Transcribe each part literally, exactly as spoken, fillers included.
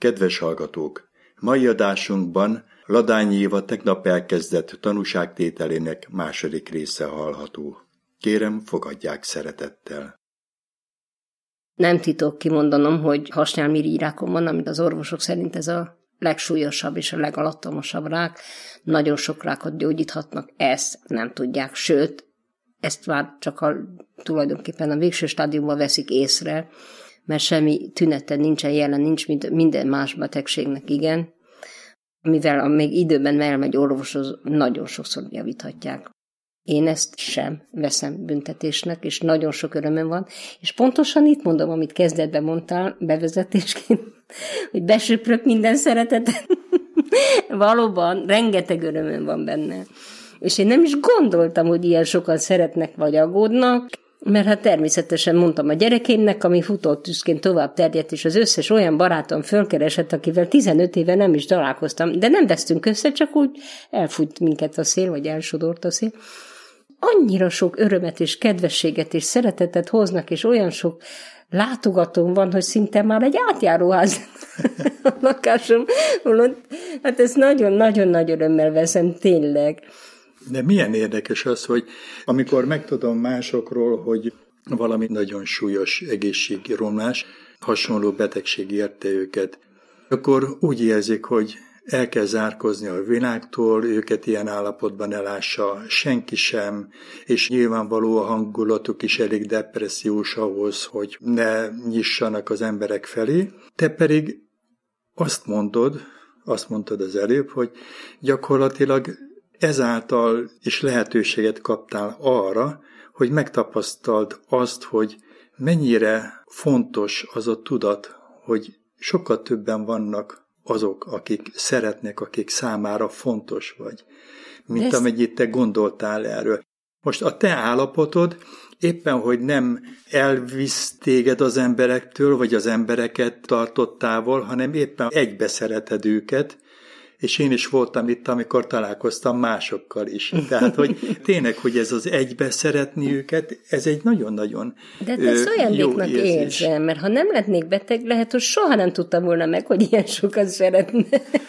Kedves hallgatók! Mai adásunkban Ladányi Éva tegnap elkezdett tanúságtételének második része hallható. Kérem, fogadják szeretettel. Nem titok kimondanom, hogy hasnyálmirigyrákom van, amit az orvosok szerint ez a legsúlyosabb és a legalattomosabb rák. Nagyon sok rákot gyógyíthatnak, ezt nem tudják, sőt, ezt már csak a, tulajdonképpen a végső stádiumban veszik észre, mert semmi tünete nincsen jelen, nincs mint minden más betegségnek, igen. Mivel a még időben elmegy orvoshoz, nagyon sokszor javíthatják. Én ezt sem veszem büntetésnek, és nagyon sok örömöm van. És pontosan itt mondom, amit kezdetben mondtál, bevezetésként, hogy besöprök minden szeretetet. Valóban, rengeteg örömöm van benne. És én nem is gondoltam, hogy ilyen sokan szeretnek vagy aggódnak, mert hát természetesen mondtam a gyerekeimnek, ami futótűzként tovább terjedt, és az összes olyan barátom fölkeresett, akivel tizenöt éve nem is találkoztam, de nem vesztünk össze, csak úgy elfújt minket a szél, vagy elsodort a szél. Annyira sok örömet és kedvességet és szeretetet hoznak, és olyan sok látogatóm van, hogy szinte már egy átjáróház a lakásom. Hát ezt nagyon-nagyon nagy örömmel veszem, tényleg. De milyen érdekes az, hogy amikor megtudom másokról, hogy valami nagyon súlyos egészségi romlás, hasonló betegség érte őket, akkor úgy érzik, hogy el kell zárkozni a világtól, őket ilyen állapotban elássa senki sem, és nyilvánvaló a hangulatuk is elég depressziós ahhoz, hogy ne nyissanak az emberek felé. Te pedig azt mondod, azt mondtad az előbb, hogy gyakorlatilag ezáltal is lehetőséget kaptál arra, hogy megtapasztald azt, hogy mennyire fontos az a tudat, hogy sokkal többen vannak azok, akik szeretnek, akik számára fontos vagy, mint ezt... amennyit te gondoltál erről. Most a te állapotod éppen, hogy nem elvisz téged az emberektől, vagy az embereket tartott távol, hanem éppen egybe szereted őket, és én is voltam itt, amikor találkoztam másokkal is. Tehát, hogy tényleg, hogy ez az egybe szeretni őket, ez egy nagyon-nagyon De ezt ajándéknak érzem, mert ha nem lennék beteg, lehet, hogy soha nem tudtam volna meg, hogy ilyen sokat szeretne.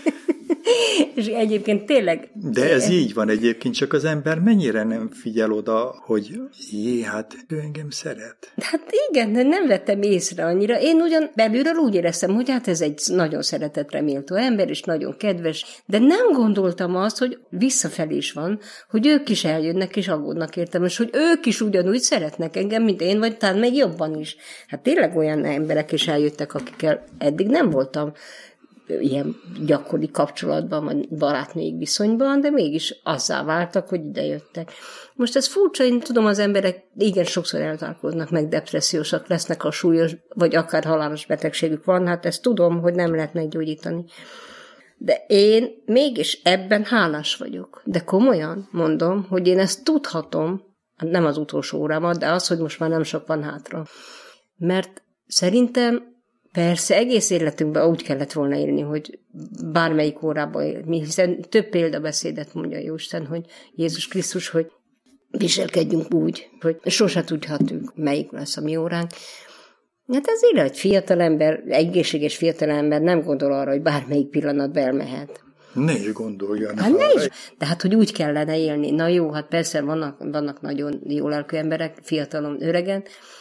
És egyébként tényleg... De ez így van egyébként, csak az ember mennyire nem figyel oda, hogy jé, hát ő engem szeret. Hát igen, de nem vettem észre annyira. Én ugyan belülről úgy éreztem, hogy hát ez egy nagyon szeretetre méltó ember, és nagyon kedves, de nem gondoltam azt, hogy visszafelé is van, hogy ők is eljönnek, és aggódnak értem, és hogy ők is ugyanúgy szeretnek engem, mint én, vagy talán még jobban is. Hát tényleg olyan emberek is eljöttek, akikkel eddig nem voltam ilyen gyakori kapcsolatban, vagy barátnői viszonyban, de mégis azzá váltak, hogy idejöttek. Most ez furcsa, én tudom, az emberek igen sokszor eltálkoznak, meg depressziósak lesznek, a súlyos, vagy akár halálos betegségük van, hát ezt tudom, hogy nem lehet meggyógyítani. De én mégis ebben hálás vagyok. De komolyan mondom, hogy én ezt tudhatom, nem az utolsó órámat, de az, hogy most már nem sok van hátra. Mert szerintem persze, egész életünkben úgy kellett volna élni, hogy bármelyik órában élni, hiszen több példabeszédet mondja Jóisten, hogy Jézus Krisztus, hogy viselkedjünk úgy, hogy sose tudhatjuk, melyik lesz a mi óránk. Hát ezért egy fiatalember, egészséges fiatalember nem gondol arra, hogy bármelyik pillanatban elmehet. Ne is gondoljon. Hát ne is. De hát, hogy úgy kellene élni. Na jó, hát persze vannak, vannak nagyon jó lelkű emberek, fiatalon, öregen,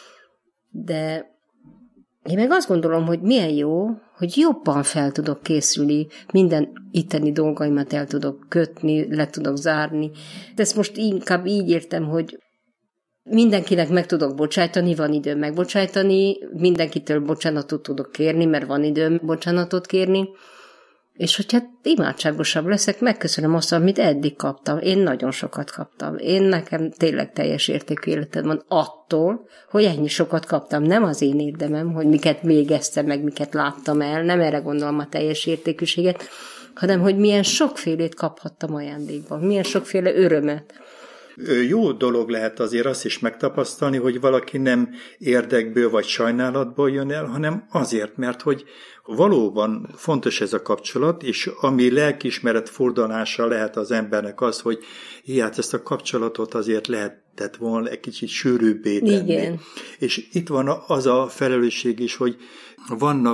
de én meg azt gondolom, hogy milyen jó, hogy jobban fel tudok készülni, minden itteni dolgaimat el tudok kötni, le tudok zárni. De ezt most inkább így értem, hogy mindenkinek meg tudok bocsájtani, van időm megbocsájtani, mindenkitől bocsánatot tudok kérni, mert van időm bocsánatot kérni, és hogyha imádságosabb leszek, megköszönöm azt, amit eddig kaptam. Én nagyon sokat kaptam. Én nekem tényleg teljes értékű életem van attól, hogy ennyi sokat kaptam. Nem az én érdemem, hogy miket végeztem, meg miket láttam el, nem erre gondolom a teljes értékűséget, hanem hogy milyen sokfélét kaphattam ajándékban, milyen sokféle örömet. Jó dolog lehet azért azt is megtapasztalni, hogy valaki nem érdekből vagy sajnálatból jön el, hanem azért, mert hogy valóban fontos ez a kapcsolat, és ami lelkiismeret fordulása lehet az embernek az, hogy hí, hát ezt a kapcsolatot azért lehetett volna egy kicsit sűrűbbé tenni. Igen. És itt van az a felelősség is, hogy vannak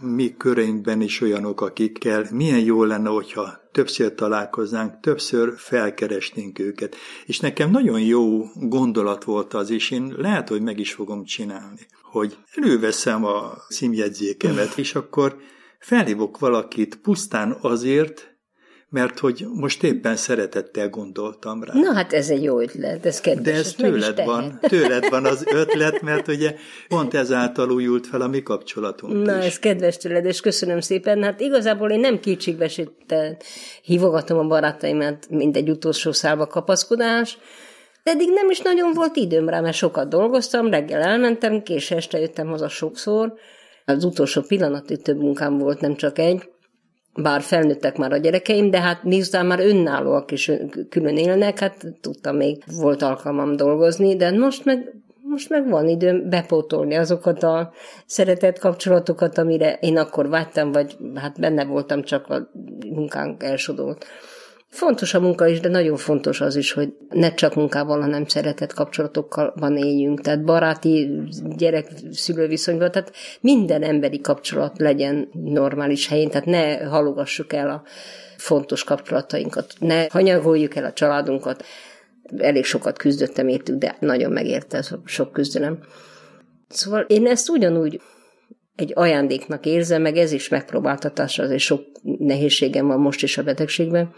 mi köreinkben is olyanok, akikkel milyen jó lenne, hogyha többször találkoznánk, többször felkeresnénk őket. És nekem nagyon jó gondolat volt az, és én lehet, hogy meg is fogom csinálni, hogy előveszem a címjegyzékemet, és akkor felhívok valakit pusztán azért, mert hogy most éppen szeretettel gondoltam rá. Na hát ez egy jó ötlet, ez kedves. De ez tőled van, tőled van az ötlet, mert ugye pont ezáltal újult fel a mi kapcsolatunk Na is. ez kedves tőled, és köszönöm szépen. Hát igazából én nem kétségbeesetten hívogatom a barátaimat, mint egy utolsó szálba kapaszkodás, de eddig nem is nagyon volt időm rá, mert sokat dolgoztam, reggel elmentem, késő este jöttem haza sokszor. Az utolsó pillanatig több munkám volt, nem csak egy, bár felnőttek már a gyerekeim, de hát miután már önállóak és külön élnek, hát tudtam, még volt alkalmam dolgozni, de most meg, most meg van időm bepótolni azokat a szeretett kapcsolatokat, amire én akkor vágytam, vagy hát benne voltam, csak a munkánk elsodolt. Fontos a munka is, de nagyon fontos az is, hogy ne csak munkával, hanem szeretett kapcsolatokkal éljünk. Tehát baráti, gyerek-szülő viszonyban, tehát minden emberi kapcsolat legyen normális helyén, tehát ne halogassuk el a fontos kapcsolatainkat, ne hanyagoljuk el a családunkat. Elég sokat küzdöttem értük, de nagyon megérte ez a sok küzdelem. Szóval én ezt ugyanúgy egy ajándéknak érzem, meg ez is megpróbáltatás, azért sok nehézségem van most is a betegségben,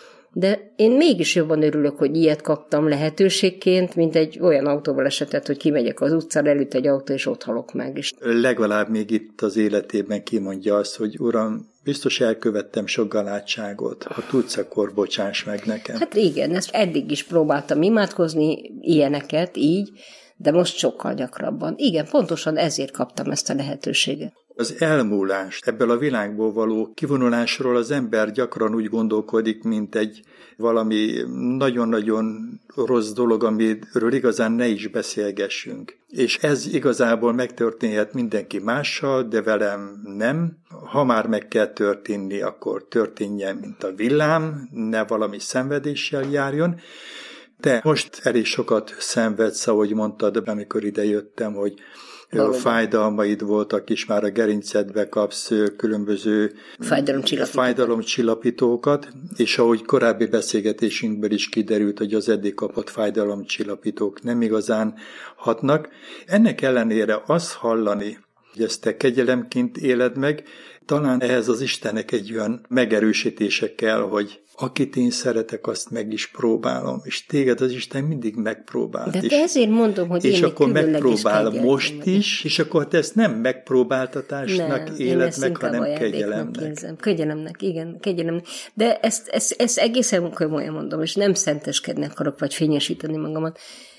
de én mégis jobban örülök, hogy ilyet kaptam lehetőségként, mint egy olyan autóval esetet, hogy kimegyek az utcára, elüt egy autó, és ott halok meg is. Legalább még itt az életében kimondja azt, hogy uram, biztos elkövettem sok galátságot, ha tudsz, akkor bocsáss meg nekem. Hát igen, ezt eddig is próbáltam imádkozni, ilyeneket, így, de most sokkal gyakrabban. Igen, pontosan ezért kaptam ezt a lehetőséget. Az elmúlás, ebből a világból való kivonulásról az ember gyakran úgy gondolkodik, mint egy valami nagyon-nagyon rossz dolog, amiről igazán ne is beszélgessünk. És ez igazából megtörténhet mindenki mással, de velem nem. Ha már meg kell történni, akkor történjen, mint a villám, ne valami szenvedéssel járjon. De most elég sokat szenvedsz, ahogy mondtad, amikor ide jöttem, hogy a fájdalmaid voltak, és már a gerincedbe kapsz különböző fájdalomcsillapítókat. fájdalomcsillapítókat, és ahogy korábbi beszélgetésünkből is kiderült, hogy az eddig kapott fájdalomcsillapítók nem igazán hatnak. Ennek ellenére azt hallani, hogy ezt te kegyelemként éled meg, talán ehhez az Istennek egy olyan megerősítése kell, hogy akit én szeretek, azt meg is próbálom, és téged az Isten mindig megpróbál. De és, ezért mondom, hogy és én akkor megpróbál most meg. is, és akkor te ezt nem megpróbáltatásnak nem, éled meg, hanem kegyelemnek. Érzem. Kegyelemnek, igen, kegyelemnek. De ezt, ezt, ezt egészen komolyan mondom, és nem szenteskedni akarok, vagy fényesíteni magamat.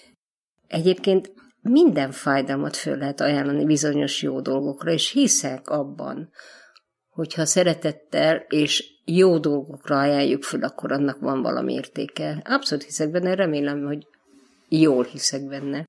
Egyébként minden fájdalmat föl lehet ajánlani bizonyos jó dolgokra, és hiszek abban, hogyha szeretettel és jó dolgokra ajánljuk föl, akkor annak van valami értéke. Abszolút hiszek benne, remélem, hogy jól hiszek benne.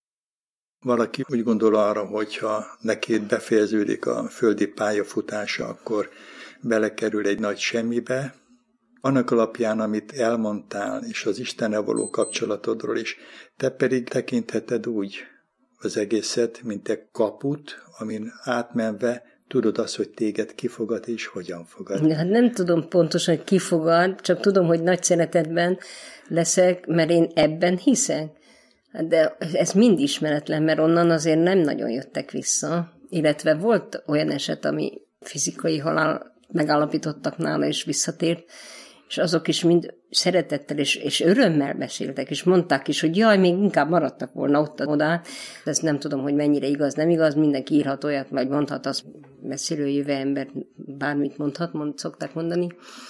Valaki úgy gondol arra, hogyha neki befejeződik a földi pályafutása, akkor belekerül egy nagy semmibe. Annak alapján, amit elmondtál, és az Istennel való kapcsolatodról is, te pedig tekintheted úgy az egészet, mint egy kaput, amin átmenve tudod azt, hogy téged kifogad, és hogyan fogad. Hát nem tudom pontosan, hogy kifogad, csak tudom, hogy nagy szeretetben leszek, mert én ebben hiszek. De ez mind ismeretlen, mert onnan azért nem nagyon jöttek vissza. Illetve volt olyan eset, ami fizikai halál megállapítottak nála, és visszatért, és azok is mind szeretettel és, és örömmel beszéltek, és mondták is, hogy jaj, még inkább maradtak volna ott oda. Ezt nem tudom, hogy mennyire igaz, nem igaz, mindenki írhat olyat, vagy mondhat, az messzről jövő ember bármit mondhat, mond, szokták mondani.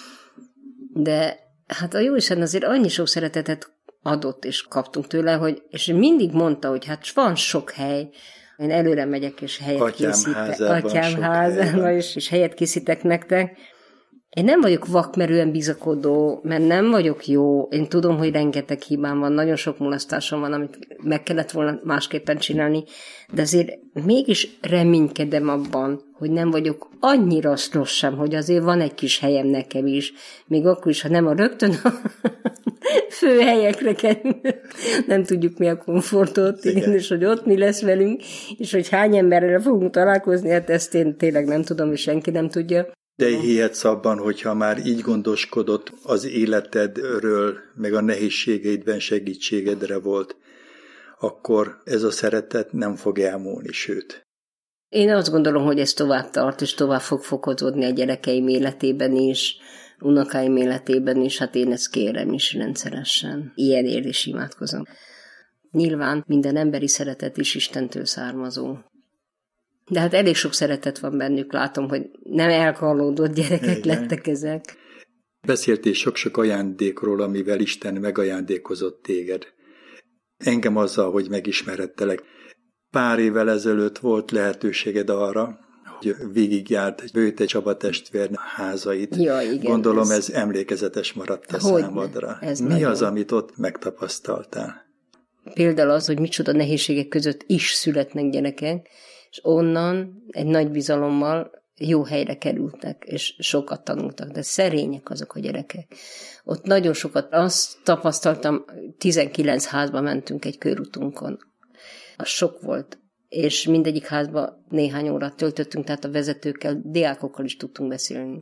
De hát a Jóisten azért annyi sok szeretetet adott, és kaptunk tőle, hogy, és mindig mondta, hogy hát van sok hely, én előre megyek, és helyet Atyám készítek. Atyám házában, és, és helyet készítek nektek. Én nem vagyok vakmerően bizakodó, mert nem vagyok jó. Én tudom, hogy rengeteg hibám van, nagyon sok mulasztásom van, amit meg kellett volna másképpen csinálni, de azért mégis reménykedem abban, hogy nem vagyok annyira rossz sem, hogy azért van egy kis helyem nekem is, még akkor is, ha nem a rögtön a fő helyekre kerül. Nem tudjuk, mi a komfortot, igen, és hogy ott mi lesz velünk, és hogy hány emberrel fogunk találkozni, hát ezt én tényleg nem tudom, és senki nem tudja. De hihetsz abban, hogyha már így gondoskodott az életedről, meg a nehézségeidben segítségedre volt, akkor ez a szeretet nem fog elmúlni, sőt. Én azt gondolom, hogy ez tovább tart, és tovább fog fokozódni a gyerekeim életében is, unokáim életében is, hát én ezt kérem is rendszeresen. Ilyenért is imádkozom. Nyilván minden emberi szeretet is Istentől származó. De hát elég sok szeretet van bennük, látom, hogy nem elkallódott gyerekek igen. lettek ezek. Beszéltél sok-sok ajándékról, amivel Isten megajándékozott téged. Engem azzal, hogy megismerettelek. Pár évvel ezelőtt volt lehetőséged arra, hogy végigjárt Bőte Csaba testvér házait. Ja, igen, Gondolom ez, ez emlékezetes maradt a hogy számodra. Mi nagyon. Az, amit ott megtapasztaltál? Például az, hogy micsoda nehézségek között is születnek gyerekek, és onnan egy nagy bizalommal jó helyre kerültek, és sokat tanultak, de szerények azok a gyerekek. Ott nagyon sokat, azt tapasztaltam, tizenkilenc házba mentünk egy körutunkon. Az sok volt, és mindegyik házba néhány órát töltöttünk, tehát a vezetőkkel, diákokkal is tudtunk beszélni.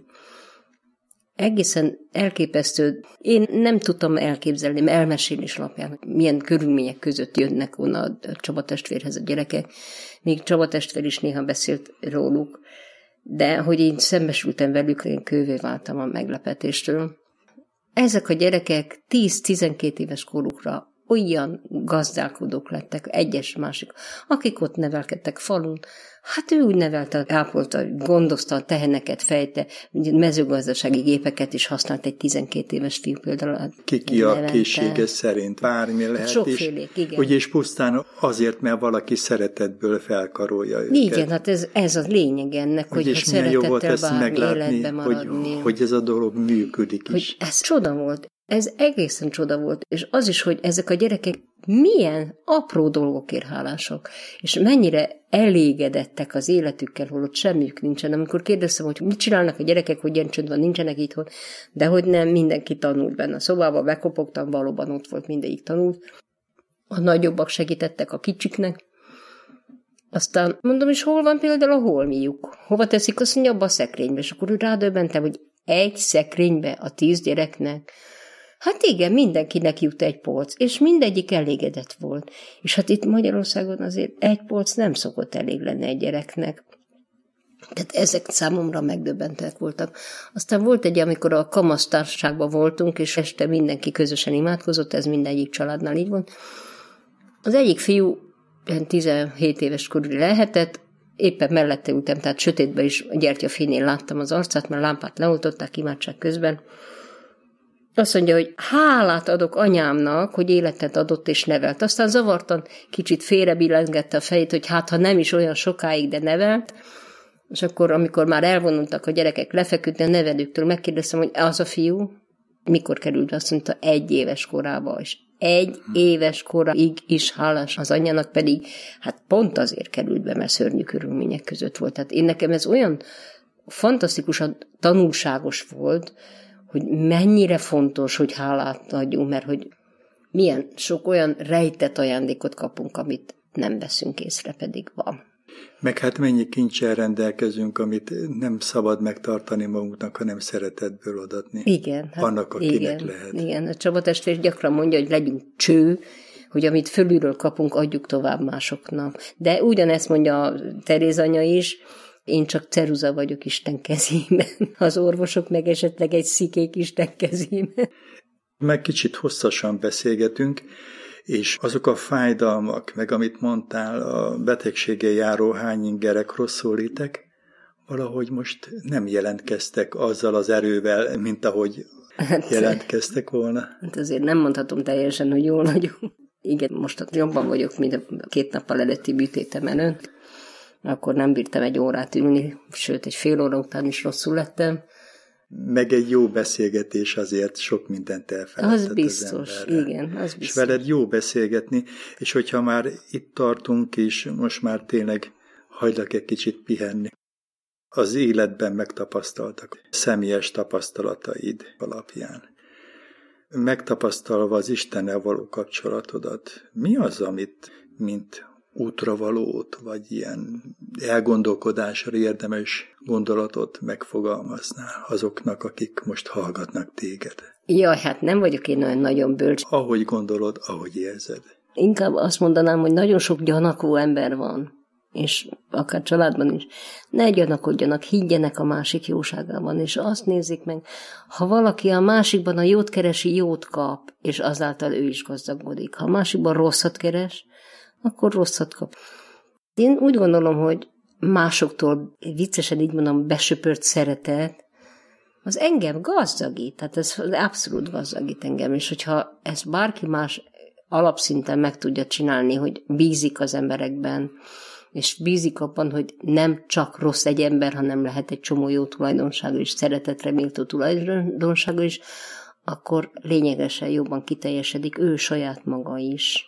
Egészen elképesztő. Én nem tudtam elképzelni, mert elmesélés alapján, milyen körülmények között jönnek volna a Csaba testvérhez a gyerekek. Még Csaba testvér is néha beszélt róluk, de hogy én szembesültem velük, én kővé váltam a meglepetéstől. Ezek a gyerekek tíz-tizenkét éves korukra olyan gazdálkodók lettek, egyes másik, akik ott nevelkedtek falun. Hát ő úgy nevelte, ápolta, gondozta a teheneket, fejte, mezőgazdasági gépeket is használt egy tizenkét éves fiú például. Kiki a készsége szerint bármi lehet sokfélék, is. Igen. Ugye és pusztán azért, mert valaki szeretetből felkarolja őket. Igen, hát ez, ez a lényeg ennek, hogy ha szeretettel bármi életbe maradni. Hogy, hogy ez a dolog működik hogy is. Ez csoda volt. Ez egészen csoda volt, és az is, hogy ezek a gyerekek milyen apró dolgokért hálások, és mennyire elégedettek az életükkel, holott semmiük nincsen. Amikor kérdeztem, hogy mit csinálnak a gyerekek, hogy ilyen csönd van, nincsenek itthon, de hogy nem, mindenki tanult benne a szobába, bekopogtam, valóban ott volt, mindegyik tanult. A nagyobbak segítettek a kicsiknek. Aztán mondom, és hol van például a holmiuk? Hova teszik? Azt mondja, abba a szekrénybe. És akkor úgy rádöbbentem, hogy egy szekrénybe a tíz gyereknek. Hát igen, mindenkinek jut egy polc, és mindegyik elégedett volt. És hát itt Magyarországon azért egy polc nem szokott elég lenni egy gyereknek. Tehát ezek számomra megdöbbentek voltak. Aztán volt egy, amikor a kamasztársaságban voltunk, és este mindenki közösen imádkozott, ez mindegyik családnál így volt. Az egyik fiú tizenhét éves korú lehetett, éppen mellette ültem, tehát sötétben is a gyertyafényén láttam az arcát, mert lámpát leoltották imádság közben. Azt mondja, hogy hálát adok anyámnak, hogy életet adott és nevelt. Aztán zavartan kicsit félrebillengette a fejét, hogy hát ha nem is olyan sokáig, de nevelt. És akkor, amikor már elvonultak a gyerekek lefeküdni a nevelőktől, megkérdeztem, hogy az a fiú mikor került be, azt mondta, egy éves korába, és egy éves koráig is hálás az anyjának, pedig hát pont azért került be, mert szörnyű körülmények között volt. Tehát én nekem ez olyan fantasztikusan tanulságos volt, hogy mennyire fontos, hogy hálát adjunk, mert hogy milyen sok olyan rejtett ajándékot kapunk, amit nem veszünk észre, pedig van. Meg hát mennyi kincsel rendelkezünk, amit nem szabad megtartani magunknak, hanem szeretetből adatni. Igen. Hát annak, akinek igen, lehet. Igen, a Csaba testvér gyakran mondja, hogy legyünk cső, hogy amit fölülről kapunk, adjuk tovább másoknak. De ugyanezt mondja a Teréz anya is, én csak ceruza vagyok Isten kezében. Az orvosok meg esetleg egy szikék Isten kezében. Meg kicsit hosszasan beszélgetünk, és azok a fájdalmak, meg amit mondtál, a betegséggel járó hányingerek rosszul létek, valahogy most nem jelentkeztek azzal az erővel, mint ahogy hát, jelentkeztek volna. Hát azért nem mondhatom teljesen, hogy jól vagyok. Igen, most jobban vagyok, mint a két nappal előtti műtétem előtt. Akkor nem bírtam egy órát ülni, sőt, egy fél óra után is rosszul lettem. Meg egy jó beszélgetés azért sok mindent elfelejtett az biztos, az emberre. Igen, az biztos. És veled jó beszélgetni, és hogyha már itt tartunk is, most már tényleg hagylak egy kicsit pihenni. Az életben megtapasztaltak, személyes tapasztalataid alapján. megtapasztalva az Istennel való kapcsolatodat, mi az, amit mint útravalót, vagy ilyen elgondolkodásra érdemes gondolatot megfogalmaznál azoknak, akik most hallgatnak téged? Jaj, hát nem vagyok én olyan nagyon bölcs. Ahogy gondolod, ahogy érzed. Inkább azt mondanám, hogy nagyon sok gyanakvó ember van, és akár családban is. Ne gyanakodjanak, higgyenek a másik jóságában, és azt nézzék meg, ha valaki a másikban a jót keresi, jót kap, és azáltal ő is gazdagodik. Ha a másikban rosszat keres, akkor rosszat kap. Én úgy gondolom, hogy másoktól, viccesen így mondom, besöpört szeretet, az engem gazdagít, tehát ez abszolút gazdagít engem, és hogyha ezt bárki más alapszinten meg tudja csinálni, hogy bízik az emberekben, és bízik abban, hogy nem csak rossz egy ember, hanem lehet egy csomó jó tulajdonsága is, szeretetre méltó tulajdonsága is, akkor lényegesen jobban kiteljesedik ő saját maga is,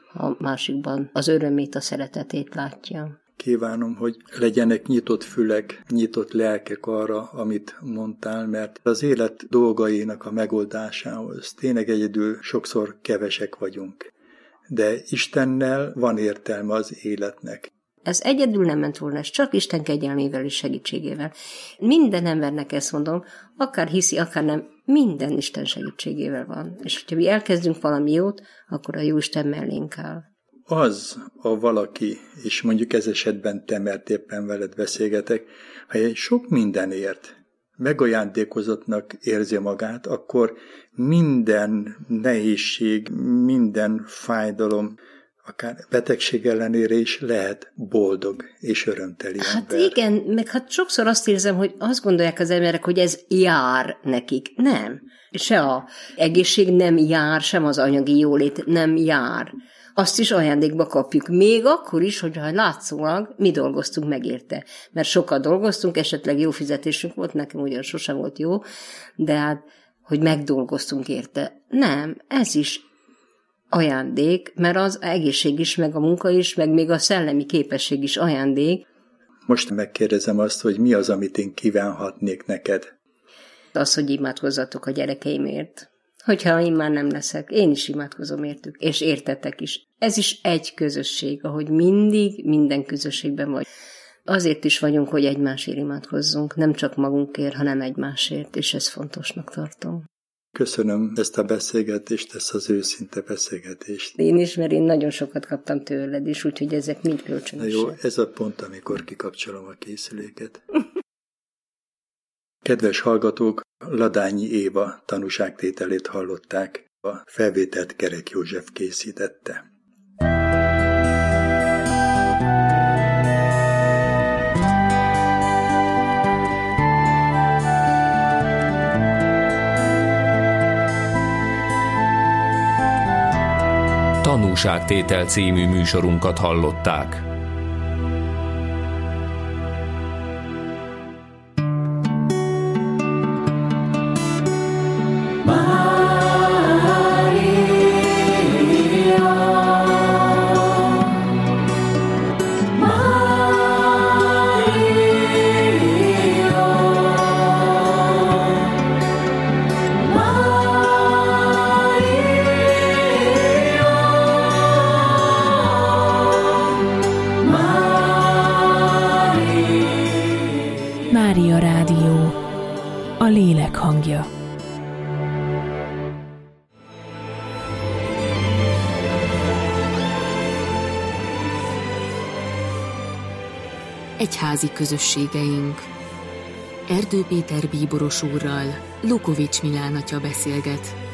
a másikban az örömét, a szeretetét látja. Kívánom, hogy legyenek nyitott fülek, nyitott lelkek arra, amit mondtál, mert az élet dolgainak a megoldásához tényleg egyedül sokszor kevesek vagyunk. De Istennel van értelme az életnek. Ez egyedül nem ment volna, ez csak Isten kegyelmével és segítségével. Minden embernek ezt mondom, akár hiszi, akár nem, minden Isten segítségével van. És hogyha mi elkezdünk valami jót, akkor a Jóisten mellénk áll. Az a valaki, és mondjuk ez esetben te, mert éppen veled beszélgetek, ha egy sok mindenért megajándékozottnak érzi magát, akkor minden nehézség, minden fájdalom, akár betegség ellenére is lehet boldog és örömteli ember. Hát igen, meg hát sokszor azt érzem, hogy azt gondolják az emberek, hogy ez jár nekik. Nem. Se a egészség nem jár, sem az anyagi jólét nem jár. Azt is ajándékba kapjuk. Még akkor is, hogyha látszólag mi dolgoztunk meg érte. Mert sokat dolgoztunk, esetleg jó fizetésünk volt, nekem ugyan sosem volt jó, de hát, hogy megdolgoztunk érte. Nem, ez is ajándék, mert az egészség is, meg a munka is, meg még a szellemi képesség is ajándék. Most megkérdezem azt, hogy mi az, amit én kívánhatnék neked? Az, hogy imádkozzatok a gyerekeimért. Hogyha én már nem leszek, én is imádkozom értük, és értetek is. Ez is egy közösség, ahogy mindig, minden közösségben vagy. Azért is vagyunk, hogy egymásért imádkozzunk, nem csak magunkért, hanem egymásért, és ezt fontosnak tartom. Köszönöm ezt a beszélgetést, ezt az őszinte beszélgetést. Én is, mert én nagyon sokat kaptam tőled is, úgyhogy ezek mind kölcsönösek. Na jó, ez a pont, amikor kikapcsolom a készüléket. Kedves hallgatók, Ladányi Éva tanúságtételét hallották, a felvételt Kerek József készítette. Tanúságtétel című műsorunkat hallották. Mária Rádió, a lélek hangja. Egyházi közösségeink. Erdő Péter bíboros úrral Lukovics Milán atya beszélget.